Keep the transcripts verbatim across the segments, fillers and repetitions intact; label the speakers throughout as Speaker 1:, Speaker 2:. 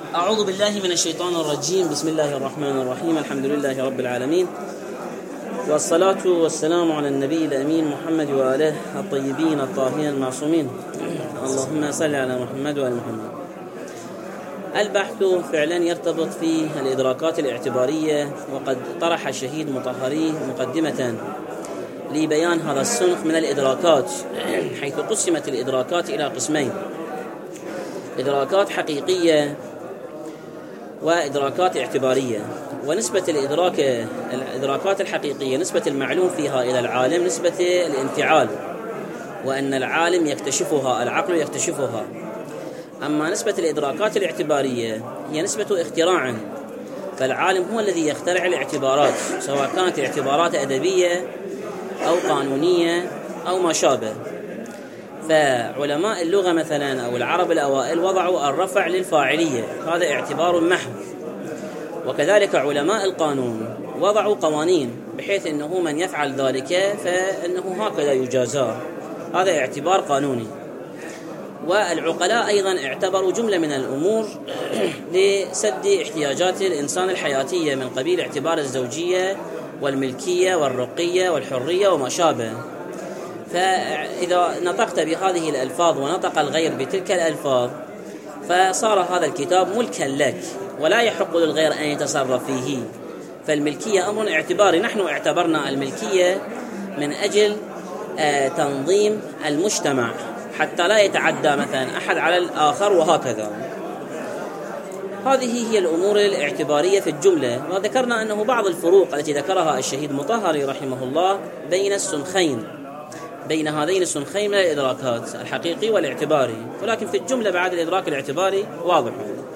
Speaker 1: أعوذ بالله من الشيطان الرجيم. بسم الله الرحمن الرحيم. الحمد لله رب العالمين، والصلاة والسلام على النبي الأمين محمد وآله الطيبين الطاهرين المعصومين. اللهم صل على محمد وآل محمد. البحث فعلا يرتبط في الإدراكات الاعتبارية، وقد طرح الشهيد مطهري مقدمة لبيان هذا الصنف من الإدراكات، حيث قسمت الإدراكات إلى قسمين: إدراكات حقيقية وإدراكات اعتبارية. ونسبة الإدراك الإدراكات الحقيقية نسبة المعلوم فيها إلى العالم نسبة الانفعال، وأن العالم يكتشفها، العقل يكتشفها. أما نسبة الإدراكات الاعتبارية هي نسبة اختراع، فالعالم هو الذي يخترع الاعتبارات، سواء كانت اعتبارات أدبية أو قانونية أو ما شابه. فعلماء اللغة مثلا أو العرب الأوائل وضعوا الرفع للفاعلية، هذا اعتبار محض. وكذلك علماء القانون وضعوا قوانين بحيث أنه من يفعل ذلك فإنه هكذا يجازى، هذا اعتبار قانوني. والعقلاء أيضا اعتبروا جملة من الأمور لسد احتياجات الإنسان الحياتية، من قبيل اعتبار الزوجية والملكية والرقية والحرية وما شابه. فإذا نطقت بهذه الألفاظ ونطق الغير بتلك الألفاظ فصار هذا الكتاب ملكا لك، ولا يحق للغير أن يتصرف فيه. فالملكية أمر اعتباري، نحن اعتبرنا الملكية من أجل آه تنظيم المجتمع حتى لا يتعدى مثلا أحد على الآخر، وهكذا. هذه هي الأمور الاعتبارية في الجملة. وذكرنا أنه بعض الفروق التي ذكرها الشهيد مطهري رحمه الله بين السنخين، بين هذين السنخين من الإدراكات الحقيقي والاعتباري، ولكن في الجملة بعد الإدراك الاعتباري واضح.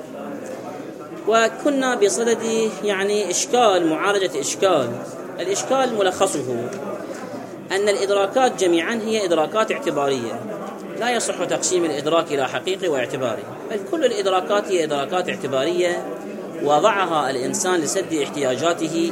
Speaker 1: وكنا بصدد يعني إشكال، معالجة إشكال. الإشكال ملخصه أن الإدراكات جميعا هي إدراكات اعتبارية، لا يصح تقسيم الإدراك إلى حقيقي واعتباري، بل كل الإدراكات هي إدراكات اعتبارية وضعها الإنسان لسد احتياجاته،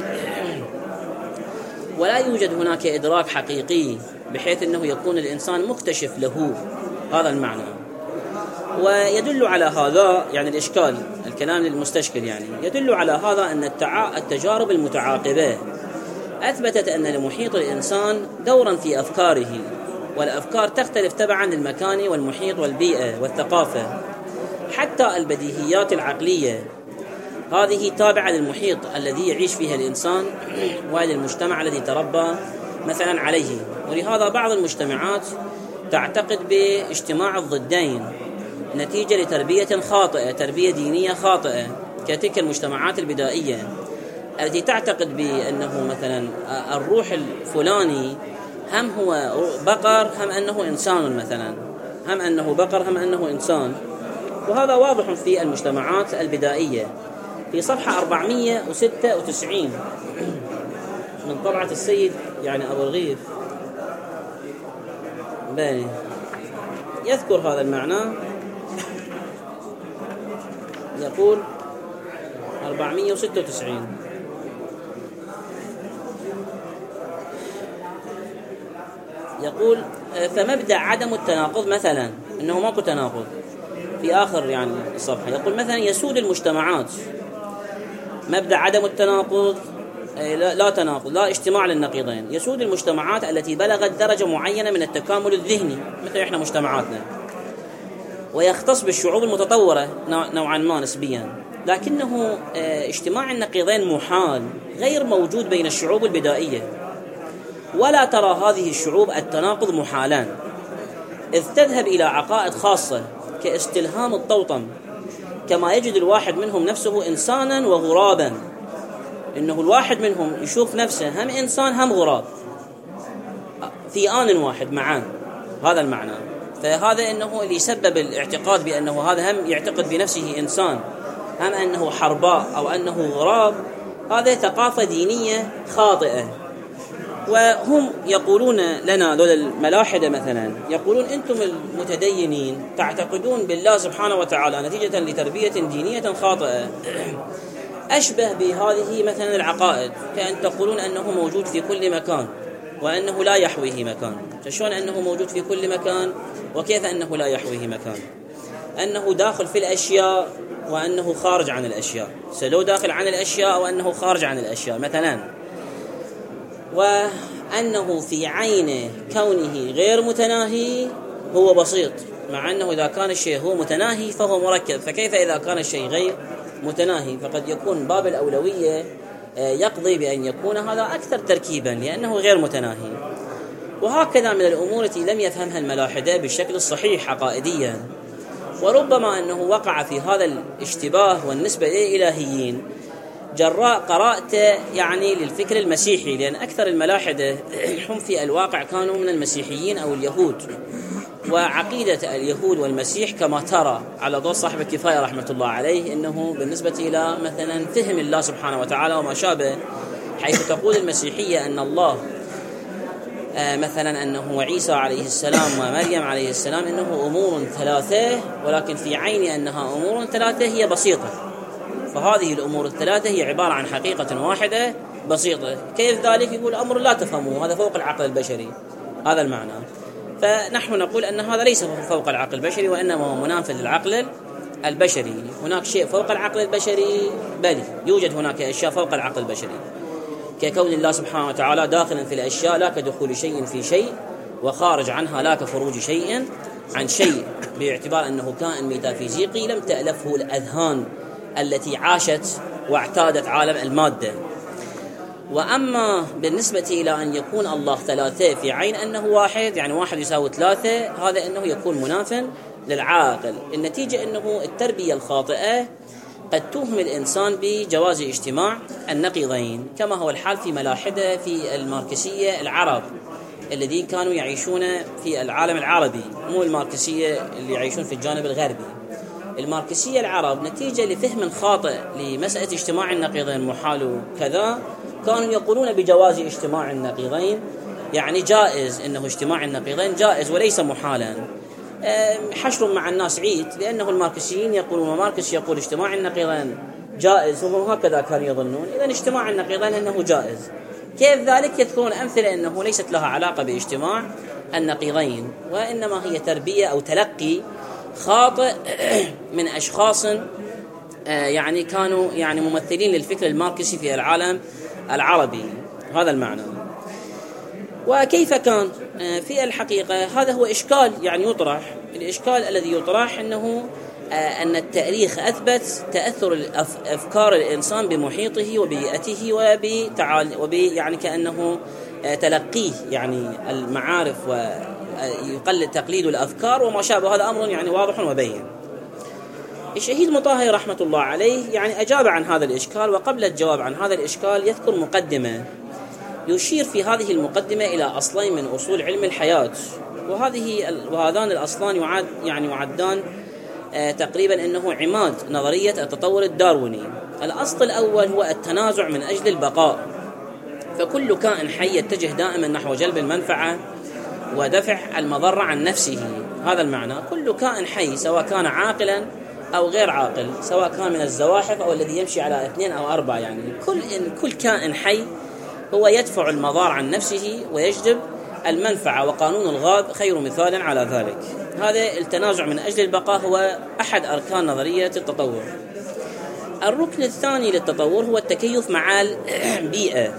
Speaker 1: ولا يوجد هناك إدراك حقيقي بحيث أنه يكون الإنسان مكتشف له، هذا المعنى. ويدل على هذا يعني الإشكال، الكلام المستشكل يعني يدل على هذا أن التجارب المتعاقبة أثبتت أن لمحيط الإنسان دورا في أفكاره، والأفكار تختلف تبعا للمكان والمحيط والبيئة والثقافة. حتى البديهيات العقلية هذه تابعة للمحيط الذي يعيش فيه الإنسان وللمجتمع الذي تربى مثلا عليه. ولهذا بعض المجتمعات تعتقد باجتماع الضدين نتيجة لتربية خاطئة، تربية دينية خاطئة، كتلك المجتمعات البدائية التي تعتقد بأنه مثلا الروح الفلاني هم هو بقر هم أنه إنسان، مثلا هم أنه بقر هم أنه إنسان. وهذا واضح في المجتمعات البدائية. في صفحة أربعمائة وستة وتسعين من طبعة السيد يعني أبو الغيث باني يذكر هذا المعنى، يقول أربعمائة وستة وتسعين: يقول فمبدأ عدم التناقض مثلا، إنه ماكو تناقض في آخر يعني الصفحة، يقول مثلا يسود المجتمعات مبدأ عدم التناقض، لا, لا تناقض، لا اجتماع للنقيضين. يسود المجتمعات التي بلغت درجة معينة من التكامل الذهني مثل إحنا مجتمعاتنا، ويختص بالشعوب المتطورة نوعا ما نسبيا، لكنه اجتماع النقيضين محال غير موجود بين الشعوب البدائية، ولا ترى هذه الشعوب التناقض محالان، إذ تذهب إلى عقائد خاصة كاستلهام الطوطم، كما يجد الواحد منهم نفسه إنسانا وغرابا، إنه الواحد منهم يشوف نفسه هم إنسان هم غراب في آن واحد معا، هذا المعنى. فهذا إنه اللي يسبب الاعتقاد بأنه هذا هم يعتقد بنفسه إنسان هم أنه حرباء أو أنه غراب، هذا ثقافة دينية خاطئة. وهم يقولون لنا ذول الملاحدة مثلا، يقولون أنتم المتدينين تعتقدون بالله سبحانه وتعالى نتيجة لتربية دينية خاطئة، أشبه بهذه مثلا العقائد، كأن تقولون أنه موجود في كل مكان وأنه لا يحويه مكان. شلون أنه موجود في كل مكان وكيف أنه لا يحويه مكان؟ أنه داخل في الأشياء وأنه خارج عن الأشياء، سلو داخل عن الأشياء وأنه خارج عن الأشياء مثلا، وأنه في عين كونه غير متناهي هو بسيط، مع أنه إذا كان الشيء هو متناهي فهو مركب، فكيف إذا كان الشيء غير متناهي؟ فقد يكون باب الأولوية يقضي بأن يكون هذا أكثر تركيبا لأنه غير متناهي. وهكذا من الأمور التي لم يفهمها الملاحدة بالشكل الصحيح عقائديا، وربما أنه وقع في هذا الاشتباه والنسبة للإلهيين جراء قراءة يعني للفكر المسيحي، لأن أكثر الملاحدة هم في الواقع كانوا من المسيحيين أو اليهود، وعقيدة اليهود والمسيح كما ترى على ضوء صاحب الكفاية رحمة الله عليه أنه بالنسبة إلى مثلا فهم الله سبحانه وتعالى وما شابه، حيث تقول المسيحية أن الله آه مثلا أنه عيسى عليه السلام ومريم عليه السلام أنه أمور ثلاثة، ولكن في عين أنها أمور ثلاثة هي بسيطة، فهذه الأمور الثلاثة هي عبارة عن حقيقة واحدة بسيطة. كيف ذلك؟ يقول أمر لا تفهموه، هذا فوق العقل البشري، هذا المعنى. فنحن نقول أن هذا ليس فوق العقل البشري، وإنما هو منافذ للعقل البشري. هناك شيء فوق العقل البشري، بل يوجد هناك أشياء فوق العقل البشري، ككون الله سبحانه وتعالى داخلا في الأشياء لا كدخول شيء في شيء، وخارج عنها لا كخروج شيء عن شيء، باعتبار أنه كائن ميتافيزيقي لم تألفه الأذهان التي عاشت واعتادت عالم المادة. وأما بالنسبة إلى أن يكون الله ثلاثة في عين أنه واحد، يعني واحد يساوي ثلاثة، هذا أنه يكون منافٍ للعاقل. النتيجة أنه التربية الخاطئة قد توهم الإنسان بجواز اجتماع النقيضين، كما هو الحال في ملاحدة في الماركسية العرب الذين كانوا يعيشون في العالم العربي، مو الماركسية اللي يعيشون في الجانب الغربي. الماركسية العرب نتيجة لفهم خاطئ لمسألة اجتماع النقيضين محال كذا، كانوا يقولون بجواز اجتماع النقيضين، يعني جائز، إنه اجتماع النقيضين جائز وليس محالا. حشر مع الناس عيد، لأنه الماركسيين يقولون، وماركس يقول اجتماع النقيضين جائز، وهم هكذا كانوا يظنون، إذن اجتماع النقيضين أنه جائز. كيف ذلك؟ يذكرون أمثلة أنه ليست لها علاقة باجتماع النقيضين، وإنما هي تربية أو تلقي خاطئ من أشخاص يعني كانوا يعني ممثلين للفكر الماركسي في العالم العربي، هذا المعنى. وكيف كان في الحقيقة؟ هذا هو إشكال يعني يطرح. الإشكال الذي يطرح أنه أن التاريخ أثبت تأثر أفكار الإنسان بمحيطه وبيئته وبتعال وبي يعني كأنه تلقيه يعني المعارف ويقلد تقليد الأفكار وما شابه، هذا أمر يعني واضح وبين. الشهيد مطهر رحمة الله عليه يعني أجاب عن هذا الإشكال، وقبل الجواب عن هذا الإشكال يذكر مقدمة يشير في هذه المقدمة إلى أصلين من أصول علم الحياة، وهذه وهذان الأصلان يعد يعني يعدان آه تقريبا أنه عماد نظرية التطور الدارويني. الأصل الأول هو التنازع من أجل البقاء، فكل كائن حي يتجه دائما نحو جلب المنفعة ودفع المضرة عن نفسه، هذا المعنى. كل كائن حي سواء كان عاقلا أو غير عاقل، سواء كان من الزواحف أو الذي يمشي على اثنين أو أربعة، يعني كل إن كل كائن حي هو يدفع المضار عن نفسه ويجلب المنفعة، وقانون الغاب خير مثال على ذلك. هذا التنازع من أجل البقاء هو أحد أركان نظرية التطور. الركن الثاني للتطور هو التكيف مع البيئة.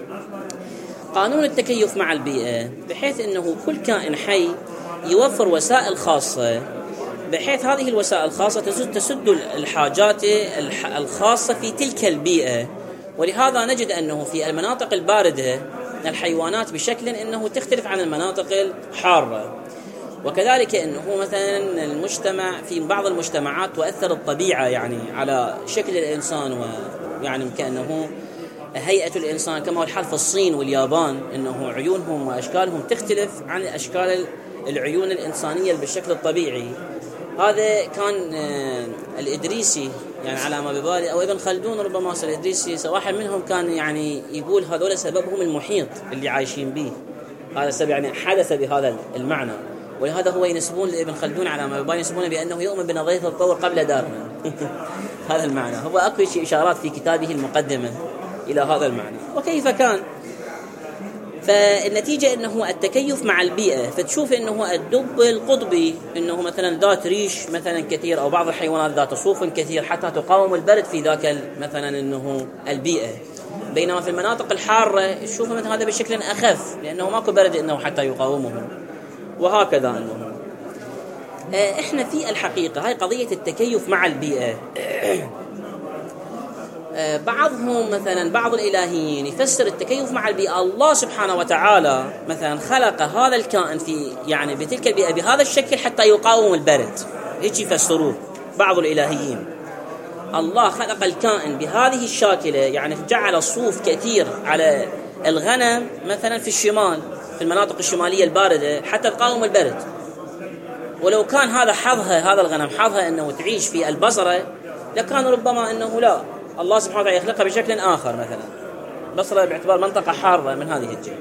Speaker 1: قانون التكيف مع البيئة بحيث أنه كل كائن حي يوفر وسائل خاصة، بحيث هذه الوسائل الخاصة تسد الحاجات الخاصة في تلك البيئة. ولهذا نجد أنه في المناطق الباردة الحيوانات بشكل أنه تختلف عن المناطق الحارة، وكذلك أنه مثلا المجتمع في بعض المجتمعات تؤثر الطبيعة يعني على شكل الإنسان، ويعني كأنه هيئة الإنسان، كما هو الحال في الصين واليابان، أنه عيونهم وأشكالهم تختلف عن أشكال العيون الإنسانية بالشكل الطبيعي. هذا كان الإدريسي يعني على ما ببالي، أو ابن خلدون ربما أصل الإدريسي، واحد منهم كان يعني يقول هذول سببهم المحيط اللي عايشين به، هذا سبب يعني حدث بهذا المعنى. ولهذا هو ينسبون لابن خلدون على ما ببالي ينسبون بأنه يؤمن بنظرية التطور قبل داروين. هذا المعنى. هو أكو شيء إشارات في كتابه المقدمة إلى هذا المعنى. وكيف كان؟ فالنتيجة أنه التكيف مع البيئة، فتشوف أنه الدب القطبي أنه مثلا ذات ريش مثلا كثير، أو بعض الحيوانات ذات صوف كثير حتى تقاوم البرد في ذاك مثلا أنه البيئة، بينما في المناطق الحارة تشوف مثلا هذا بشكل أخف لأنه ماكو برد أنه حتى يقاومه، وهكذا. أنه إحنا في الحقيقة هاي قضية التكيف مع البيئة بعضهم مثلا بعض الإلهيين يفسر التكيف مع البيئة، الله سبحانه وتعالى مثلا خلق هذا الكائن في يعني بتلك البيئة بهذا الشكل حتى يقاوم البرد، هيك يفسروه بعض الإلهيين. الله خلق الكائن بهذه الشاكلة، يعني جعل الصوف كثير على الغنم مثلا في الشمال في المناطق الشمالية الباردة حتى تقاوم البرد، ولو كان هذا حظها هذا الغنم حظها أنه تعيش في البصرة لكان ربما أنه لا، الله سبحانه وتعالى يخلقها بشكل آخر، مثلا بصرة باعتبار منطقة حارة من هذه الجهة.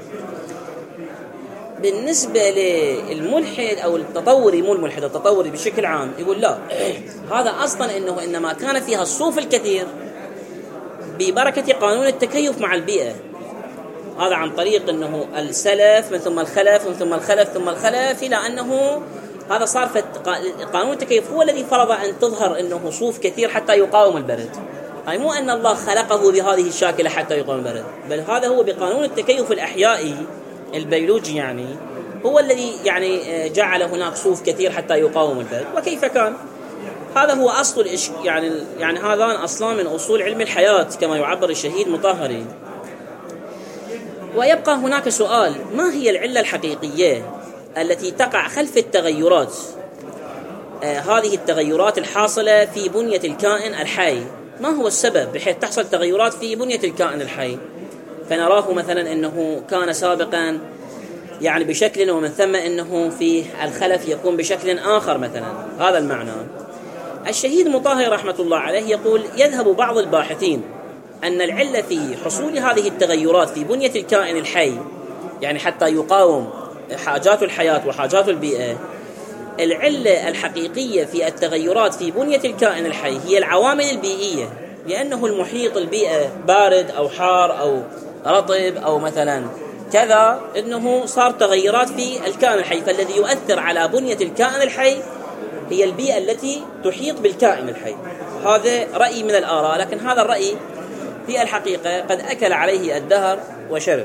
Speaker 1: بالنسبة للملحد أو التطوري، مو الملحد التطوري بشكل عام، يقول لا، هذا أصلا أنه إنما كان فيها الصوف الكثير ببركة قانون التكيف مع البيئة، هذا عن طريق أنه السلف من ثم الخلف من ثم الخلف ثم الخلف، إلى أنه هذا صار قانون التكيف هو الذي فرض أن تظهر أنه صوف كثير حتى يقاوم البرد. أي مو أن الله خلقه بهذه الشاكلة حتى يقاوم البرد، بل هذا هو بقانون التكيف الأحيائي البيولوجي، يعني هو الذي يعني جعل هناك صوف كثير حتى يقاوم البرد. وكيف كان؟ هذا هو أصل الإش... يعني يعني هذان أصلا من أصول علم الحياة كما يعبر الشهيد مطهري. ويبقى هناك سؤال: ما هي العلة الحقيقية التي تقع خلف التغيرات آه هذه التغيرات الحاصلة في بنية الكائن الحي؟ ما هو السبب بحيث تحصل تغيرات في بنية الكائن الحي؟ فنراه مثلا أنه كان سابقا يعني بشكل، ومن ثم أنه في الخلف يكون بشكل آخر مثلا، هذا المعنى. الشهيد مطهر رحمة الله عليه يقول: يذهب بعض الباحثين أن العلة في حصول هذه التغيرات في بنية الكائن الحي، يعني حتى يقاوم حاجات الحياة وحاجات البيئة، العلة الحقيقية في التغيرات في بنية الكائن الحي هي العوامل البيئية، لأنه المحيط البيئة بارد أو حار أو رطب أو مثلا كذا، إنه صار تغيرات في الكائن الحي، فالذي يؤثر على بنية الكائن الحي هي البيئة التي تحيط بالكائن الحي. هذا رأي من الآراء، لكن هذا الرأي في الحقيقة قد أكل عليه الدهر وشرب.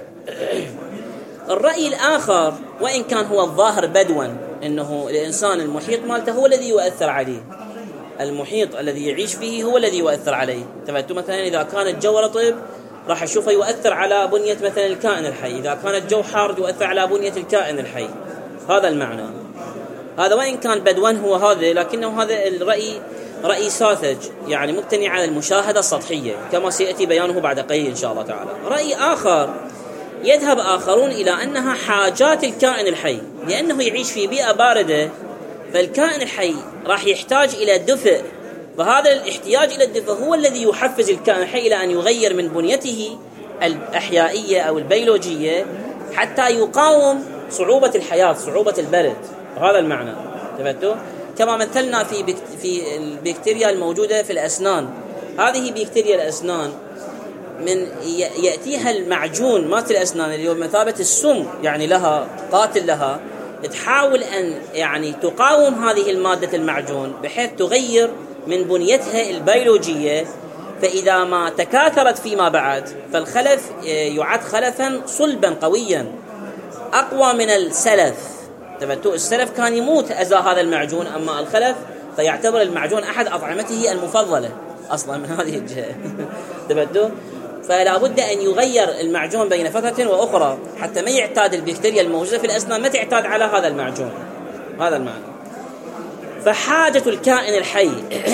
Speaker 1: الرأي الآخر، وإن كان هو الظاهر بدوا، إنه الإنسان المحيط مالته هو الذي يؤثر عليه، المحيط الذي يعيش فيه هو الذي يؤثر عليه. تبعتوا مثلا إذا كان الجو رطب راح أشوفه يؤثر على بنية مثلا الكائن الحي، إذا كان الجو حار يؤثر على بنية الكائن الحي، هذا المعنى. هذا وإن كان بدوا هو هذا، لكنه هذا الرأي رأي ساذج، يعني مبتني على المشاهدة السطحية كما سيأتي بيانه بعد قليل إن شاء الله تعالى. رأي آخر، يذهب آخرون إلى أنها حاجات الكائن الحي، لأنه يعيش في بيئة باردة، فالكائن الحي راح يحتاج إلى دفء، فهذا الاحتياج إلى الدفء هو الذي يحفز الكائن الحي إلى أن يغير من بنيته الأحيائية أو البيولوجية حتى يقاوم صعوبة الحياة، صعوبة البرد، هذا المعنى. تبتو كما مثلنا في بكت... في البكتيريا الموجودة في الأسنان، هذه بكتيريا الأسنان من يأتيها المعجون مات الأسنان اللي هو مثابة السم، يعني لها قاتل لها، تحاول أن يعني تقاوم هذه المادة المعجون بحيث تغير من بنيتها البيولوجية، فإذا ما تكاثرت فيما بعد فالخلف يعد خلفا صلبا قويا أقوى من السلف. تبتو السلف كان يموت أذى هذا المعجون، أما الخلف فيعتبر المعجون أحد أطعمته المفضلة أصلا من هذه الجهة. تبتو فلا بد أن يغير المعجون بين فترة وأخرى حتى ما يعتاد البكتيريا الموجودة في الأسنان ما تعتاد على هذا المعجون، هذا المعنى. فحاجة الكائن الحي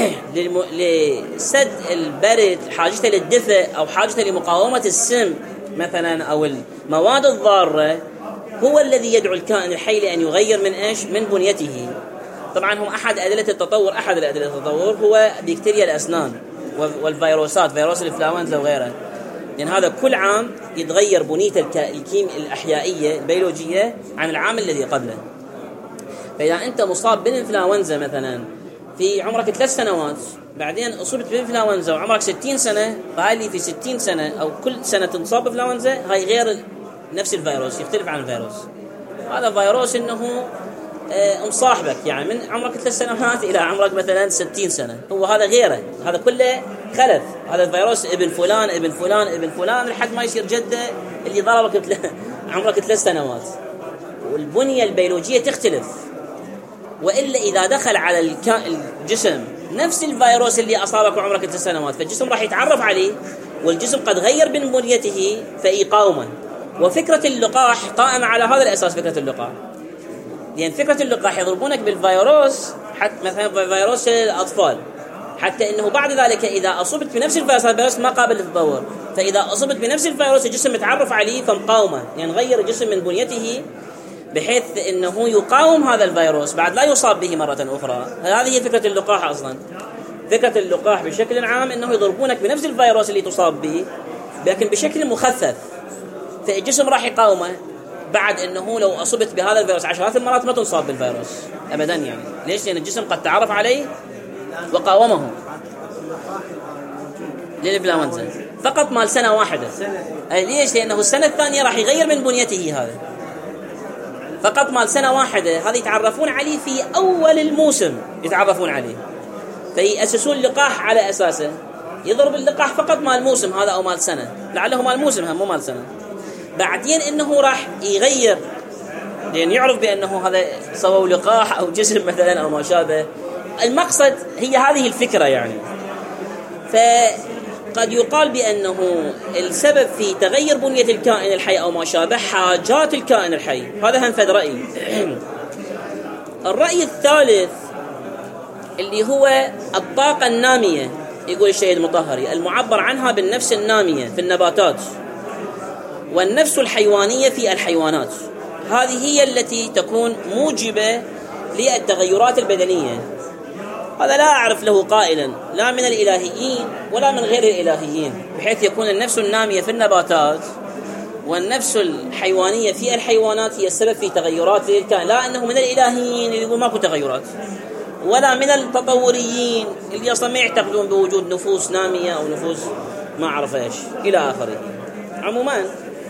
Speaker 1: لسد البرد، حاجته للدفء أو حاجته لمقاومة السم مثلا أو المواد الضارة، هو الذي يدعو الكائن الحي لأن يغير من إيش؟ من بنيته. طبعا هم أحد أدلة التطور، أحد الأدلة التطور هو بكتيريا الأسنان والفيروسات، فيروس الإنفلونزا وغيره، لأن هذا كل عام يتغير بنية الكيم الأحيائية البيولوجية عن العام الذي قبله. فإذا أنت مصاب بالإنفلونزا مثلا في عمرك ثلاث سنوات، بعدين أصبت بالإنفلونزا وعمرك ستين سنة، فهاي اللي في ستين سنة أو كل سنة تنصاب بالإنفلونزا، هاي غير نفس الفيروس يختلف عن الفيروس. هذا فيروس انه مصاحبك يعني من عمرك ثلاث سنوات الى عمرك مثلا ستين سنة، هو هذا غيره، هذا كله خلف. هذا الفيروس ابن فلان ابن فلان ابن فلان لحد ما يصير جده اللي ضربك عمرك ثلاث سنوات. والبنية البيولوجية تختلف. وإلا إذا دخل على الجسم نفس الفيروس اللي أصابك عمرك ثلاث سنوات، فالجسم راح يتعرف عليه، والجسم قد غير من بنيته فيقاومه. وفكرة اللقاح قائمة على هذا الأساس، فكرة اللقاح. لأن فكرة اللقاح يضربونك بالفيروس، حتى مثلا فيروس الأطفال، حتى إنه بعد ذلك إذا أصبت بنفس الفيروس، الفيروس ما قابل للتطور، فإذا أصبت بنفس الفيروس الجسم يتعرف عليه فمقاومه، يعني غير الجسم من بنيته بحيث إنه يقاوم هذا الفيروس بعد لا يصاب به مرة أخرى. هذه هي فكرة اللقاح أصلا. فكرة اللقاح بشكل عام إنه يضربونك بنفس الفيروس اللي تصاب به لكن بشكل مخفف، فالجسم راح يقاومه بعد إنه لو أصبت بهذا الفيروس عشرات المرات ما تنصاب بالفيروس أبدا. يعني ليش؟ لأن الجسم قد تعرف عليه وقاومه. للإنفلونزا فقط مال سنة واحدة. أي ليش؟ لأنه السنة الثانية راح يغير من بنيته، هذا فقط مال سنة واحدة. هذا يتعرفون عليه في أول الموسم، يتعرفون عليه فيأسسون اللقاح على أساسه. يضرب اللقاح فقط مال موسم هذا أو مال سنة، لعله مال موسم هم مو مال سنة. بعدين إنه راح يغير، لأن يعرف بأنه هذا سووا لقاح أو جسم مثلا أو ما شابه. المقصد هي هذه الفكرة يعني. فقد يقال بأنه السبب في تغير بنية الكائن الحي أو ما شابه حاجات الكائن الحي. هذا هم فد رأي. الرأي الثالث اللي هو الطاقة النامية، يقول الشهيد المطهري، المعبر عنها بالنفس النامية في النباتات والنفس الحيوانية في الحيوانات. هذه هي التي تكون موجبة للتغيرات البدنية. هذا لا أعرف له قائلا لا من الإلهيين ولا من غير الإلهيين، بحيث يكون النفس النامية في النباتات والنفس الحيوانية في الحيوانات هي السبب في تغيرات الكائن. لا أنه من الإلهيين اللي يقول ماكو تغيرات، ولا من التطوريين اللي أصلا ما يعتقدون بوجود نفوس نامية أو نفوس ما أعرف إيش إلى آخره. عموما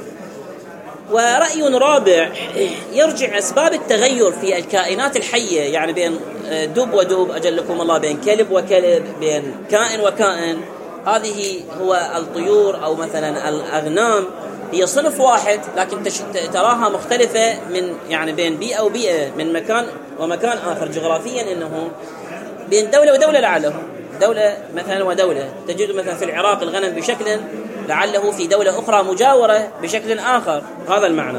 Speaker 1: ورأي رابع يرجع أسباب التغير في الكائنات الحية، يعني بين دب ودب أجلكم الله، بين كلب وكلب، بين كائن وكائن. هذه هو الطيور أو مثلا الأغنام، هي صنف واحد لكن تراها مختلفة من يعني بين بيئة وبيئة، من مكان ومكان آخر جغرافيا، إنه بين دولة ودولة، لعله دولة مثلا ودولة. تجد مثلا في العراق الغنم بشكل، لعله في دولة أخرى مجاورة بشكل آخر. هذا المعنى.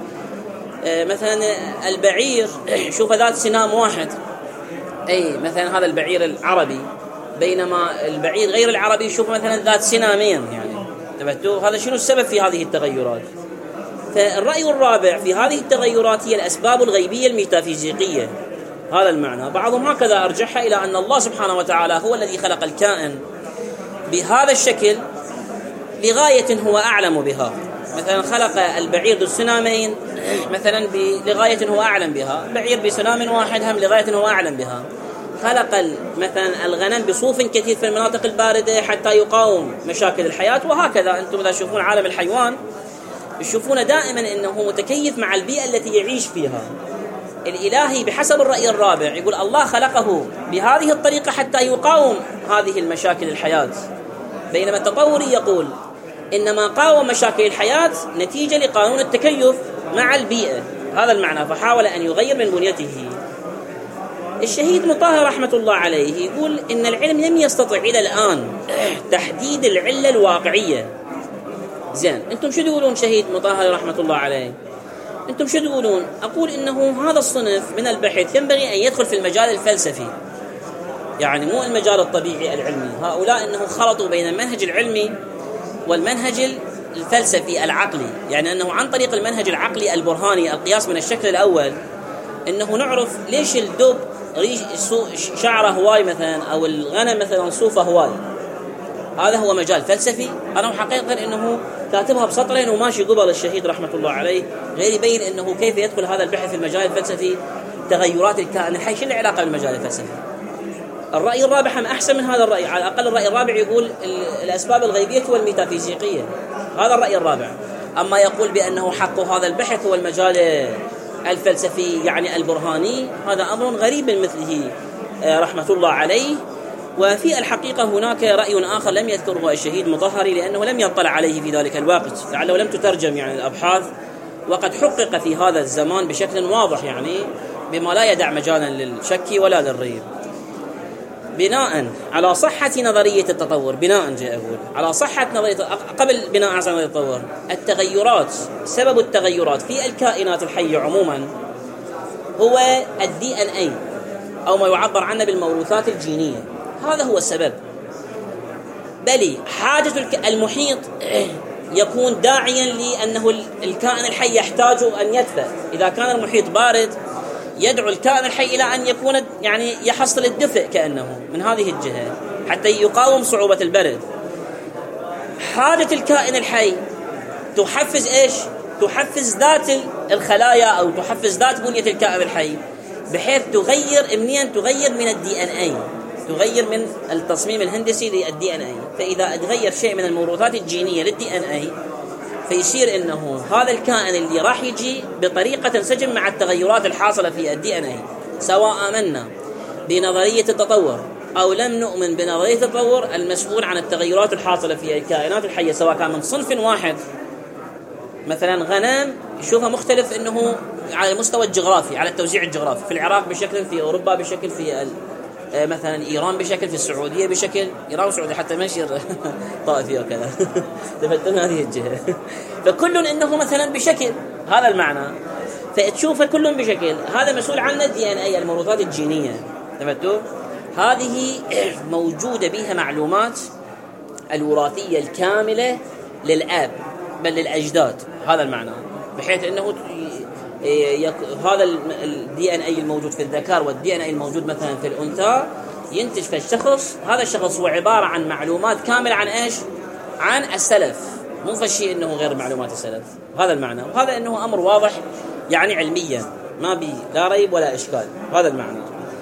Speaker 1: مثلا البعير شوف ذات سنام واحد، أي مثلا هذا البعير العربي، بينما البعير غير العربي شوف مثلا ذات سنامين. يعني تبتو هذا شنو السبب في هذه التغيرات؟ فالرأي الرابع في هذه التغيرات هي الأسباب الغيبية الميتافيزيقية. هذا المعنى. بعضهم هكذا أرجحها إلى أن الله سبحانه وتعالى هو الذي خلق الكائن بهذا الشكل لغاية هو أعلم بها. مثلا خلق البعير ذو السنامين مثلا لغاية هو أعلم بها، بعير بسنام واحد هم لغاية هو أعلم بها. خلق مثلا الغنم بصوف كثير في المناطق الباردة حتى يقاوم مشاكل الحياة. وهكذا أنتم إذا تشوفون عالم الحيوان تشوفون دائما أنه متكيف مع البيئة التي يعيش فيها. الإلهي بحسب الرأي الرابع يقول الله خلقه بهذه الطريقة حتى يقاوم هذه المشاكل الحياة، بينما التطوري يقول إنما قاوم مشاكل الحياة نتيجة لقانون التكيف مع البيئة. هذا المعنى. فحاول أن يغير من بنيته. الشهيد مطهر رحمة الله عليه يقول إن العلم لم يستطع إلى الآن تحديد العلة الواقعية. زين، أنتم شو تقولون شهيد مطهر رحمة الله عليه؟ أنتم شو تقولون؟ أقول إنه هذا الصنف من البحث ينبغي أن يدخل في المجال الفلسفي، يعني مو المجال الطبيعي العلمي. هؤلاء إنه خلطوا بين المنهج العلمي والمنهج الفلسفي العقلي، يعني أنه عن طريق المنهج العقلي البرهاني القياس من الشكل الأول إنه نعرف ليش الدب ريش شعره هواي مثلا أو الغنم مثلا صوفه هواي. هذا هو مجال فلسفي. أنا حقيقة إنه كاتبها بسطرين وماشي قبل الشهيد رحمة الله عليه، غير يبين إنه كيف يدخل هذا البحث في المجال الفلسفي. تغيرات الكائن الحي شنو العلاقة بالمجال الفلسفي؟ الرأي الرابع هم أحسن من هذا الرأي. على الأقل الرأي الرابع يقول الأسباب الغيبية والميتافيزيقية. هذا الرأي الرابع. أما يقول بأنه حق هذا البحث هو المجال الفلسفي يعني البرهاني، هذا أمر غريب من مثله رحمة الله عليه. وفي الحقيقة هناك رأي آخر لم يذكره الشهيد مطهري لأنه لم يطلع عليه في ذلك الوقت، لعله لم تترجم يعني الأبحاث، وقد حقق في هذا الزمان بشكل واضح يعني بما لا يدع مجالا للشك ولا للريب. بناء على صحة نظرية التطور، بناء جاء أقول على صحة نظرية، قبل بناء على نظرية التطور، التغيرات، سبب التغيرات في الكائنات الحية عموما هو الدي ان اي أو ما يعبر عنه بالموروثات الجينية، هذا هو السبب. بل حاجة المحيط يكون داعيا لأنه الكائن الحي يحتاج أن يدفئ، إذا كان المحيط بارد يدعو الكائن الحي إلى أن يكون يعني يحصل الدفء كأنه من هذه الجهة حتى يقاوم صعوبة البرد. حاجة الكائن الحي تحفز إيش؟ تحفز ذات الخلايا أو تحفز ذات بنية الكائن الحي بحيث تغير إمنيا تغير من الدي ان اي، تغير من التصميم الهندسي للدي ان اي. فإذا تغير شيء من الموروثات الجينية للدي ان اي فيصير انه هذا الكائن اللي راح يجي بطريقه تنسجم مع التغيرات الحاصله في الدي ان اي، سواء امنا بنظريه التطور او لم نؤمن بنظريه التطور، المسؤول عن التغيرات الحاصله في الكائنات الحيه سواء كان من صنف واحد، مثلا غنم يشوفها مختلف انه على المستوى الجغرافي، على التوزيع الجغرافي، في العراق بشكل، في اوروبا بشكل، في مثلا ايران بشكل، في السعوديه بشكل، ايران والسعوديه حتى ما يصير طائفي وكذا تفتن هذه الجهه فكل انه مثلا بشكل، هذا المعنى، فتشوفه كلهم بشكل، هذا مسؤول عنه الدي ان اي، الموروثات الجينيه. تفتوا هذه موجوده بها معلومات الوراثيه الكامله للاب بل للاجداد، هذا المعنى، بحيث انه يك... هذا الدي ان اي الموجود في الذكر والدي ان اي الموجود مثلا في الانثى ينتج في الشخص، هذا الشخص هو عباره عن معلومات كامله عن ايش؟ عن السلف، مو فشي انه غير معلومات السلف، هذا المعنى. وهذا انه امر واضح يعني علميا ما بي لا ريب ولا اشكال، هذا المعنى.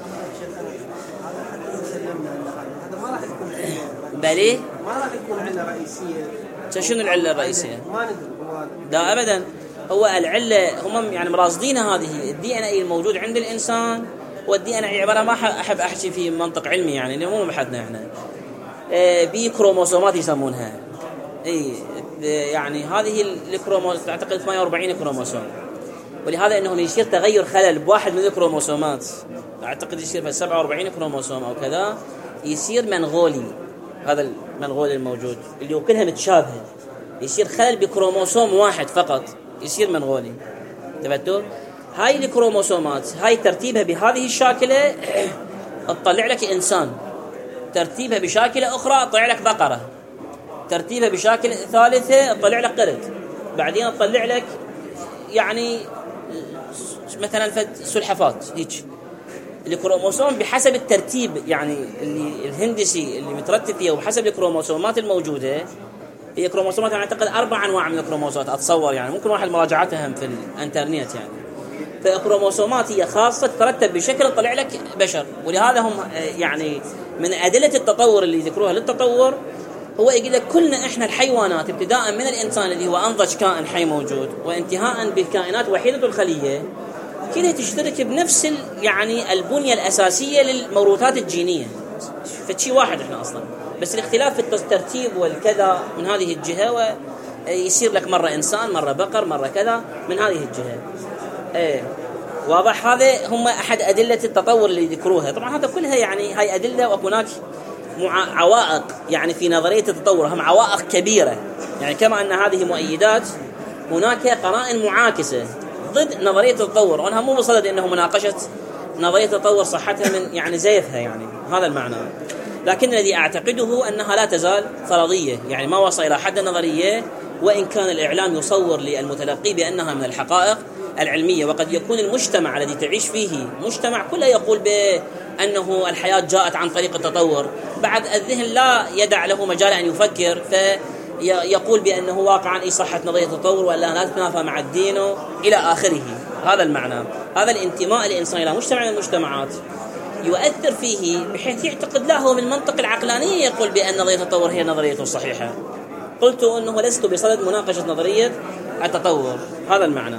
Speaker 1: بلي
Speaker 2: ما راح يكون عله رئيسيه.
Speaker 1: شنو العله الرئيسيه؟
Speaker 2: ما ندري.
Speaker 1: لا ابدا، هو العله هم يعني مراصدين هذه الدي ان اي الموجود عند الانسان، والدي ان اي عباره، ما احب احكي في منطق علمي يعني لانه مو بحدنا احنا، آه بي كروموسومات يسمونها، اي يعني هذه الكروموسومات اعتقد ثمانية وأربعين كروموسوم، ولهذا انه يصير تغير خلل بواحد من الكروموسومات، اعتقد يصير في سبعة وأربعين كروموسوم او كذا، يصير منغولي، هذا المنغولي الموجود اللي هو كلها متشابهه، يصير خلل بكروموسوم واحد فقط يصير منغولي. تفتوا هاي الكروموسومات هاي ترتيبها بهذه الشاكله تطلع لك انسان، ترتيبها بشاكله اخرى تطلع لك بقره، ترتيبها بشاكله ثالثه تطلع لك قرد، بعدين تطلع لك يعني مثلا فد سلحفات. هيك الكروموسوم بحسب الترتيب يعني اللي الهندسي اللي مترتب فيه وبحسب الكروموسومات الموجوده. هي كروموسومات يعني اعتقد اربع انواع من الكروموسومات اتصور، يعني ممكن واحد مراجعتها في الانترنت يعني. فالكروموسومات هي خاصه تترتب بشكل طلع لك بشر، ولهذا هم يعني من ادله التطور اللي ذكروها للتطور هو يقول لك كلنا احنا الحيوانات ابتداء من الانسان اللي هو انضج كائن حي موجود وانتهاء بالكائنات وحيده الخليه، كلها تشترك بنفس يعني البنيه الاساسيه للموروثات الجينيه، فشي واحد احنا اصلا، بس الاختلاف في الترتيب والكذا من هذه الجهه، ويصير لك مره انسان مره بقر مره كذا من هذه الجهه. ايه واضح؟ هذا هم احد ادله التطور اللي ذكروها. طبعا هذا كلها يعني هاي ادله، وهناك عوائق يعني في نظريه التطور، هم عوائق كبيره يعني، كما ان هذه مؤيدات هناك قرائن معاكسه ضد نظريه التطور، وانا مو بصدد انه مناقشه نظريه التطور صحتها من يعني زيفها يعني، هذا المعنى. لكن الذي اعتقده انها لا تزال فرضيه، يعني ما وصل الى حد النظريه، وان كان الاعلام يصور للمتلقي بانها من الحقائق العلميه. وقد يكون المجتمع الذي تعيش فيه مجتمع كله يقول بانه الحياه جاءت عن طريق التطور، بعد الذهن لا يدع له مجال ان يفكر، فيقول بانه واقعا اي صحه نظريه التطور ولا لا تتنافى مع الدين الى اخره. هذا المعنى. هذا الانتماء الانسان الى مجتمع من المجتمعات يؤثر فيه بحيث يعتقد لا هو من منطق العقلانيه يقول بان نظريه التطور هي نظريته الصحيحه. قلت انه لست بصدد مناقشه نظريه التطور. هذا المعنى.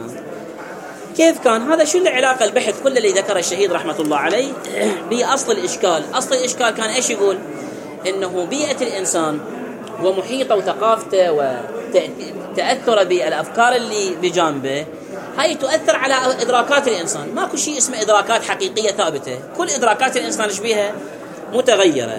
Speaker 1: كيف كان هذا؟ شو العلاقة البحث كل اللي ذكر الشهيد رحمة الله عليه بأصل الإشكال؟ أصل الإشكال كان إيش يقول؟ إنه بيئة الإنسان ومحيطه وثقافته وتأثره بالأفكار اللي بجانبه هاي تؤثر على إدراكات الإنسان. ماكو شيء اسمه إدراكات حقيقية ثابتة، كل إدراكات الإنسان شبيها متغيرة.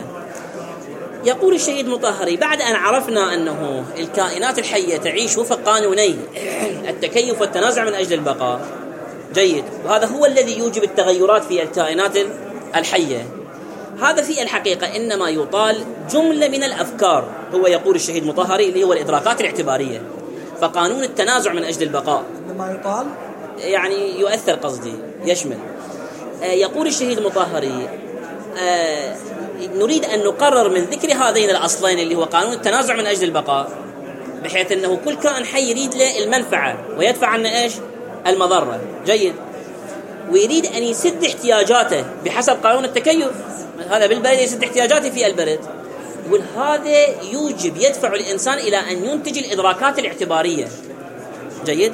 Speaker 1: يقول الشهيد مطهري: بعد أن عرفنا أنه الكائنات الحية تعيش وفق قانوني التكيف والتنازع من أجل البقاء، جيد، وهذا هو الذي يوجب التغيرات في الكائنات الحية، هذا في الحقيقة إنما يطال جملة من الأفكار، هو يقول الشهيد مطهري اللي هو الإدراكات الاعتبارية. فقانون التنازع من أجل البقاء
Speaker 2: إنما يطال
Speaker 1: يعني يؤثر، قصدي يشمل. آه يقول الشهيد مطهري: آه نريد أن نقرر من ذكر هذين الأصلين اللي هو قانون التنازع من أجل البقاء، بحيث أنه كل كائن حي يريد له المنفعة ويدفع عنه إيش؟ المضرة، جيد، ويريد أن يسد احتياجاته بحسب قانون التكيف. هذا بالبرد يسد احتياجاته في البرد. يقول هذا يوجب يدفع الإنسان إلى أن ينتج الإدراكات الاعتبارية، جيد.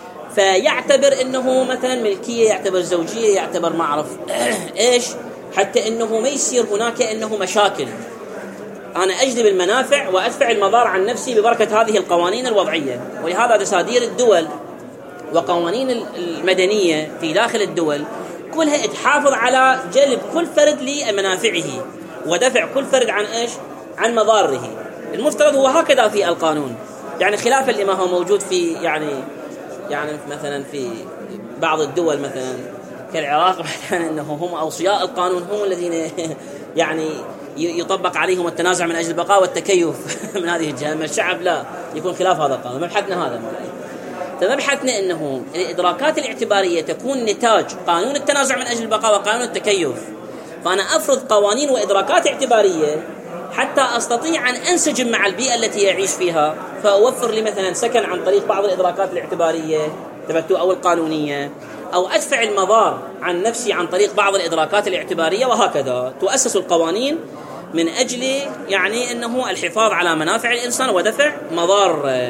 Speaker 1: فيعتبر أنه مثلا ملكية، يعتبر زوجية، يعتبر ما أعرف إيش، حتى أنه ما يصير هناك أنه مشاكل. أنا أجلب المنافع وأدفع المضار عن نفسي ببركة هذه القوانين الوضعية. ولهذا دساتير الدول وقوانين المدنية في داخل الدول كلها تحافظ على جلب كل فرد لمنافعه ودفع كل فرد عن إيش؟ عن مضاره. المفترض هو هكذا في القانون، يعني خلافا لما هو موجود في يعني يعني مثلا في بعض الدول مثلا كالعراق مثلا أنه هم أوصياء القانون هم الذين يعني يطبق عليهم التنازع من أجل البقاء والتكيف من هذه الجهة، أما الشعب لا يكون خلاف هذا القانون. مبحثنا هذا مولاي. فمبحثنا أنه الإدراكات الاعتبارية تكون نتاج قانون التنازع من أجل البقاء وقانون التكيف. فأنا أفرض قوانين وإدراكات اعتبارية حتى أستطيع أن أنسجم مع البيئة التي يعيش فيها، فأوفر لي مثلا سكن عن طريق بعض الإدراكات الاعتبارية أو القانونية، أو أدفع المضار عن نفسي عن طريق بعض الإدراكات الاعتبارية، وهكذا تؤسس القوانين من أجل يعني أنه الحفاظ على منافع الإنسان ودفع مضار.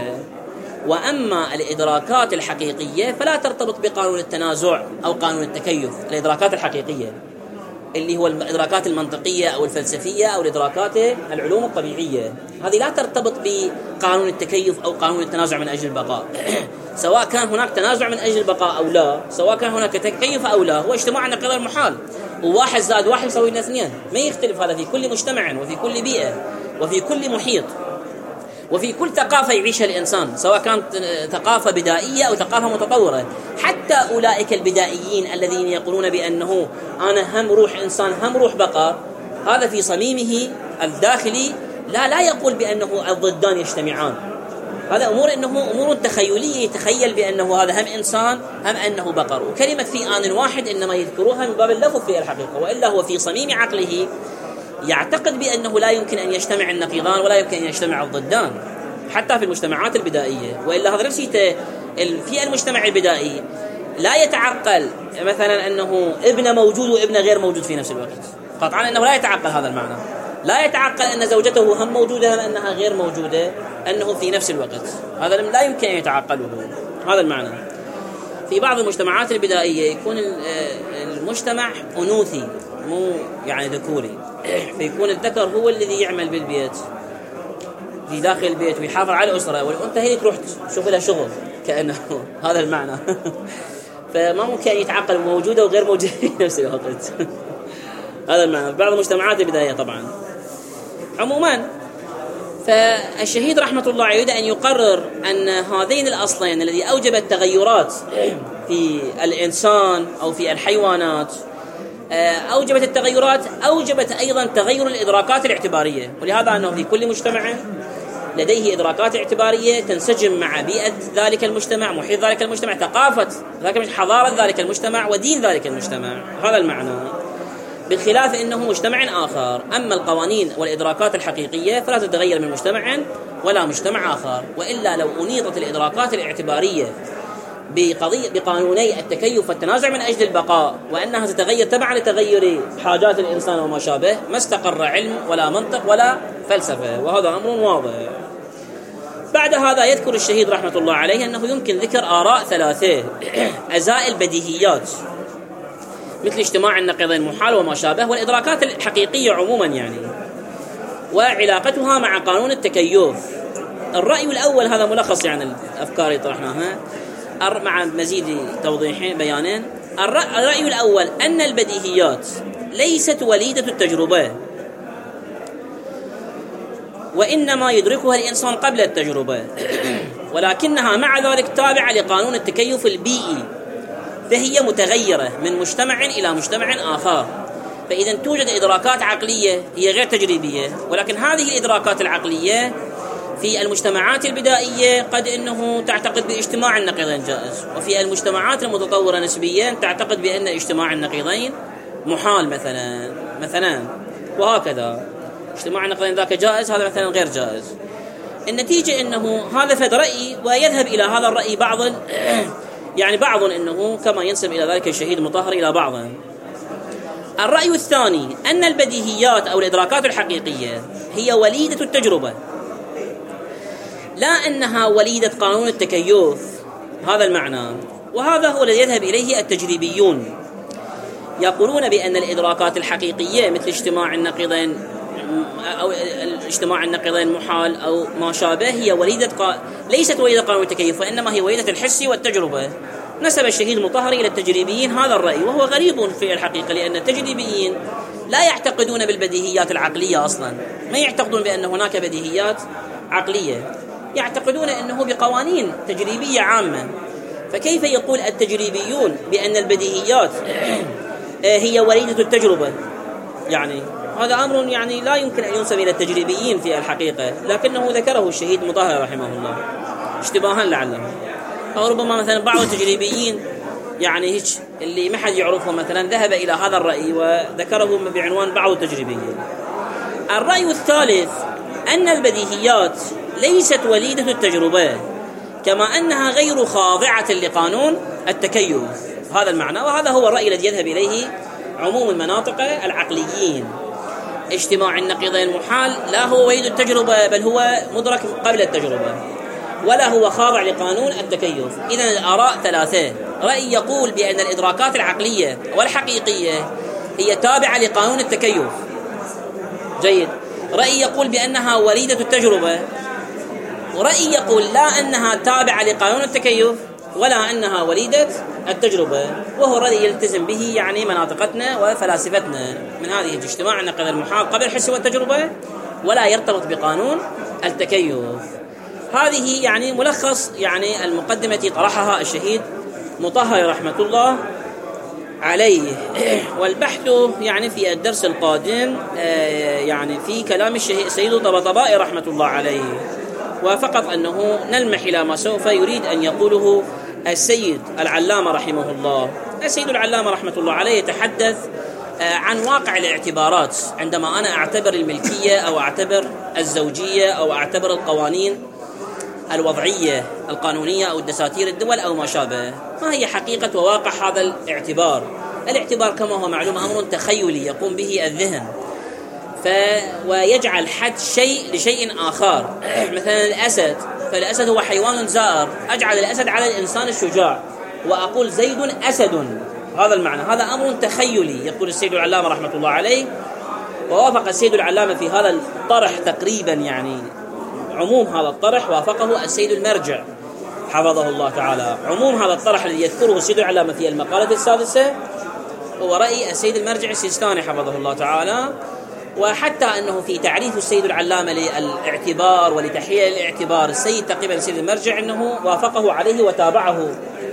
Speaker 1: وأما الإدراكات الحقيقية فلا ترتبط بقانون التنازع أو قانون التكيف. الإدراكات الحقيقية اللي هو الإدراكات المنطقية أو الفلسفية أو الإدراكات العلوم الطبيعية، هذه لا ترتبط بقانون التكيف أو قانون التنازع من أجل البقاء. سواء كان هناك تنازع من أجل البقاء أو لا، سواء كان هناك تكيف أو لا، هو اجتماع نقيض المحال، وواحد زائد واحد يساوي لنا اثنين، ما يختلف هذا في كل مجتمع وفي كل بيئة وفي كل محيط وفي كل ثقافة يعيشها الإنسان، سواء كانت ثقافة بدائية أو ثقافة متطورة. حتى أولئك البدائيين الذين يقولون بأنه أنا هم روح إنسان هم روح بقر، هذا في صميمه الداخلي لا لا يقول بأنه الضدان يجتمعان. هذا أمور إنه أمور تخيلية، يتخيل بأنه هذا هم إنسان هم أنه بقر، وكلمة في آن واحد إنما يذكروها من باب اللفظ في الحقيقة، وإلا هو في صميم عقله يعتقد بأنه لا يمكن أن يجتمع النقيضان ولا يمكن أن يجتمع الضدان حتى في المجتمعات البدائية. وإلا هذا نفسه في المجتمع البدائي لا يتعقل مثلا أنه ابن موجود وابن غير موجود في نفس الوقت، قطعا أنه لا يتعقل هذا المعنى. لا يتعقل أن زوجته هم موجودة هم أنها غير موجودة أنه في نفس الوقت، هذا لا يمكن أن يتعقله هذا المعنى. في بعض المجتمعات البدائية يكون المجتمع أنوثي مو يعني ذكوري، فيكون الذكر هو الذي يعمل بالبيت في داخل البيت ويحافظ على الأسرة، والأنثى هي تروح تشوف لها شغل كأنه هذا المعنى. فما ممكن يتعقل موجودة وغير موجودة في نفس الوقت. هذا المعنى في بعض المجتمعات البدائية طبعا. عموما فالشهيد رحمة الله يريد أن يقرر أن هذين الأصلين الذي أوجبت تغيرات في الإنسان أو في الحيوانات، أوجبت التغيرات أوجبت أيضا تغير الإدراكات الاعتبارية. ولهذا أنه في كل مجتمع لديه إدراكات اعتبارية تنسجم مع بيئة ذلك المجتمع، محيط ذلك المجتمع، ثقافة ذلك المجتمع، حضارة ذلك المجتمع، ودين ذلك المجتمع. هذا المعنى. بالخلاف إنه مجتمع آخر، أما القوانين والإدراكات الحقيقية فلا تتغير من مجتمع ولا مجتمع آخر. وإلا لو أنيطت الإدراكات الاعتبارية بقضية بقانوني التكيف والتنازع من أجل البقاء وأنها تتغير تبعا لتغير حاجات الإنسان وما شابه، ما استقر علم ولا منطق ولا فلسفة، وهذا أمر واضح. بعد هذا يذكر الشهيد رحمة الله عليه أنه يمكن ذكر آراء ثلاثة أزاء البديهيات مثل اجتماع النقيضين محال وما شابه، والإدراكات الحقيقية عموما يعني، وعلاقتها مع قانون التكيف. الرأي الأول هذا ملخص يعني الأفكار اللي طرحناها مع مزيد توضيح بيانين. الرأي الأول أن البديهيات ليست وليدة التجربة، وإنما يدركها الإنسان قبل التجربة، ولكنها مع ذلك تابعة لقانون التكيف البيئي، فهي متغيرة من مجتمع إلى مجتمع آخر. فإذا توجد إدراكات عقلية هي غير تجريبية، ولكن هذه الإدراكات العقلية في المجتمعات البدائية قد أنه تعتقد باجتماع النقيضين جائز، وفي المجتمعات المتطورة نسبيا تعتقد بأن اجتماع النقيضين محال مثلا مثلا وهكذا. اجتماع النقيضين ذاك جائز، هذا مثلا غير جائز. النتيجة أنه هذا فد رأي، ويذهب إلى هذا الرأي بعض يعني بعض أنه كما ينسب إلى ذلك الشهيد مطهر إلى بعض. الرأي الثاني أن البديهيات أو الإدراكات الحقيقية هي وليدة التجربة، لا أنها وليدة قانون التكيف. هذا المعنى، وهذا هو الذي يذهب إليه التجريبيون. يقولون بأن الإدراكات الحقيقية مثل اجتماع النقيضين أو اجتماع النقيضين محال أو ما شابه هي وليدة قا... ليست وليدة قانون التكيف، وإنما هي وليدة الحس والتجربة. نسب الشهيد المطهر إلى التجريبيين هذا الرأي، وهو غريب في الحقيقة، لأن التجريبيين لا يعتقدون بالبديهيات العقلية أصلا، ما يعتقدون بأن هناك بديهيات عقلية، يعتقدون أنه بقوانين تجريبية عامة. فكيف يقول التجريبيون بأن البديهيات هي وليدة التجربة؟ يعني هذا أمر يعني لا يمكن أن ينسب إلى التجريبيين في الحقيقة، لكنه ذكره الشهيد مطهر رحمه الله اشتباها لعله، أو ربما مثلا بعض التجريبيين يعني هيك اللي ما حد يعرفه مثلا ذهب إلى هذا الرأي وذكره بعنوان بعض التجريبيين. الرأي الثالث أن البديهيات ليست وليدة التجربة، كما أنها غير خاضعة لقانون التكيف. هذا المعنى، وهذا هو الرأي الذي يذهب إليه عموم المناطق العقليين. اجتماع النقيضين محال لا هو وليد التجربة، بل هو مدرك قبل التجربة، ولا هو خاضع لقانون التكيف. إذن الآراء ثلاثة. رأي يقول بأن الإدراكات العقلية والحقيقية هي تابعة لقانون التكيف، جيد. رأي يقول بأنها وليدة التجربة، ورأي يقول لا أنها تابعة لقانون التكيف ولا أنها وليدة التجربة، وهو الذي يلتزم به يعني مناطقتنا وفلاسفتنا من هذه الاجتماع النقيض المحال قبل الحس والتجربة، ولا يرتبط بقانون التكيف. هذه يعني ملخص يعني المقدمة طرحها الشهيد مطهر رحمة الله عليه. والبحث يعني في الدرس القادم يعني في كلام الشهيد سيد طبطبائي رحمة الله عليه، وفقط أنه نلمح إلى ما سوف يريد أن يقوله السيد العلامة رحمه الله. السيد العلامة رحمة الله عليه يتحدث عن واقع الاعتبارات عندما أنا أعتبر الملكية أو أعتبر الزوجية أو أعتبر القوانين الوضعية القانونية أو الدساتير الدول أو ما شابه. ما هي حقيقة وواقع هذا الاعتبار؟ الاعتبار كما هو معلوم أمر تخيلي يقوم به الذهن، ف ويجعل حد شيء لشيء آخر. مثلا الأسد، فالأسد هو حيوان زائر، أجعل الأسد على الإنسان الشجاع وأقول زيد أسد. هذا المعنى، هذا أمر تخيلي يقول السيد العلامة رحمة الله عليه. ووافق السيد العلامة في هذا الطرح تقريبا يعني عموم هذا الطرح وافقه السيد المرجع حفظه الله تعالى. عموم هذا الطرح الذي يذكره السيد العلامة في المقالة السادسة هو رأي السيد المرجع السيستاني حفظه الله تعالى. وحتى أنه في تعريف السيد العلامة للاعتبار ولتحليل الاعتبار السيد تقريبا السيد المرجع أنه وافقه عليه وتابعه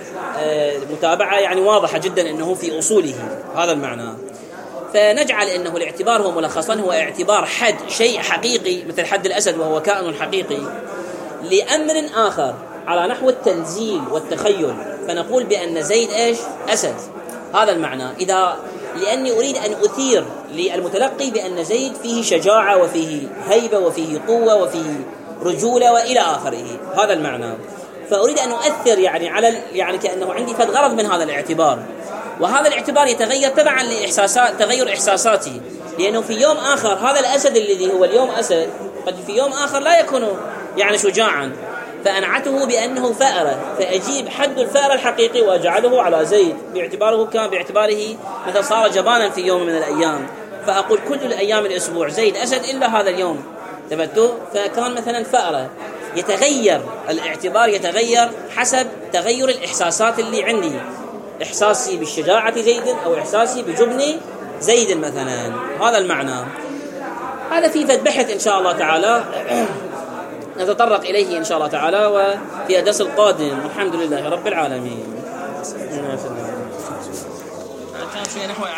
Speaker 1: متابعة يعني واضحة جدا أنه في أصوله هذا المعنى. فنجعل أنه الاعتبار هو ملخصا هو اعتبار حد شيء حقيقي مثل حد الأسد وهو كائن حقيقي لأمر آخر على نحو التنزيل والتخيل، فنقول بأن زيد إيش أسد. هذا المعنى، إذا لأني أريد أن أثير للمتلقي بأن زيد فيه شجاعة وفيه هيبة وفيه قوة وفيه رجولة وإلى آخره. هذا المعنى، فأريد أن أؤثر يعني على يعني كأنه عندي فد غرض من هذا الاعتبار، وهذا الاعتبار يتغير تبعا لإحساسات تغير إحساساتي، لأنه في يوم آخر هذا الأسد الذي هو اليوم أسد قد في يوم آخر لا يكون يعني شجاعا، فأنعته بأنه فأرة، فأجيب حد الفأرة الحقيقي وأجعله على زيد باعتباره كان باعتباره مثلا صار جبانا في يوم من الأيام، فأقول كل الأيام الأسبوع زيد أسد إلا هذا اليوم، ثبتوا؟ فكان مثلا فأرة. يتغير الاعتبار، يتغير حسب تغير الإحساسات اللي عندي، إحساسي بالشجاعة زيد أو إحساسي بجبن زيد مثلا. هذا المعنى. هذا في فد بحث إن شاء الله تعالى نتطرق إليه إن شاء الله تعالى وفي الدرس القادم. الحمد لله رب العالمين.